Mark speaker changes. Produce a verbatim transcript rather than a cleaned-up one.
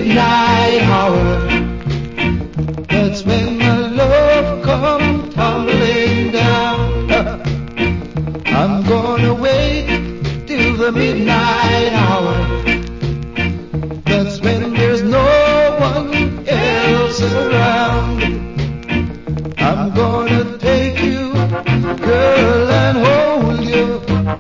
Speaker 1: midnight hour. That's when my love come tumbling down. I'm gonna wait till the midnight hour.